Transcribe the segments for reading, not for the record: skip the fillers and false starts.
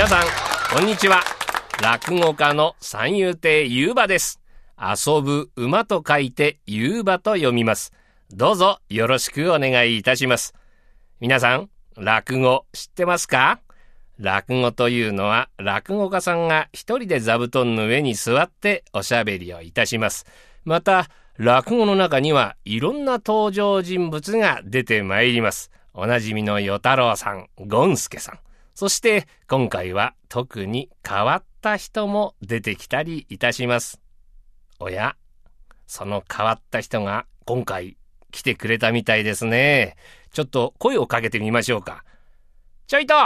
皆さんこんにちは。落語家の三遊亭遊馬です。遊ぶ馬と書いて遊馬と読みます。どうぞよろしくお願いいたします。皆さん落語知ってますか？落語というのは落語家さんが一人で座布団の上に座っておしゃべりをいたします。また落語の中にはいろんな登場人物が出てまいります。おなじみの与太郎さん、権助さん、そして今回は特に変わった人も出てきたりいたします。おや、その変わった人が今回来てくれたみたいですね。ちょっと声をかけてみましょうか。ちょいと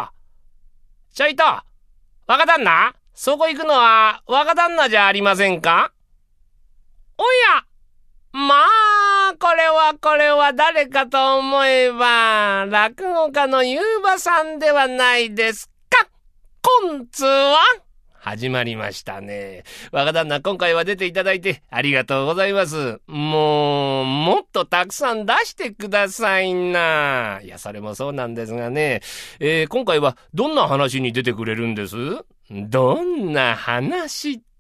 若旦那、そこ行くのは若旦那じゃありませんか？おや、まあこれは誰かと思えば落語家の遊馬さんではないですか。今通は始まりましたね。若旦那、今回は出ていただいてありがとうございます。もっとたくさん出してくださいな。いや、それもそうなんですがね、今回はどんな話に出てくれるんです？どんな話って、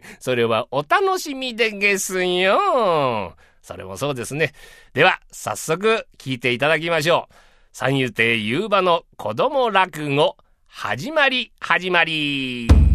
それはお楽しみでげすよ。それもそうですね。では早速聞いていただきましょう。三遊亭遊馬の子供落語、始まり。